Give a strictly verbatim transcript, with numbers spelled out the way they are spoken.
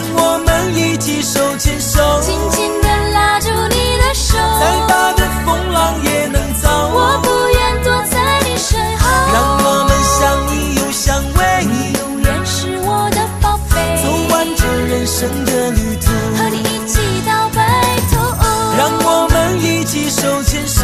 让我们一起手牵手， 紧紧地拉住你的手， 再大的风浪也能遭。 我不愿躲在你身后， 让我们相依又相偎， 你永远是我的宝贝， 走完这人生的旅途， 和你一起到白头。 让我们一起手牵手，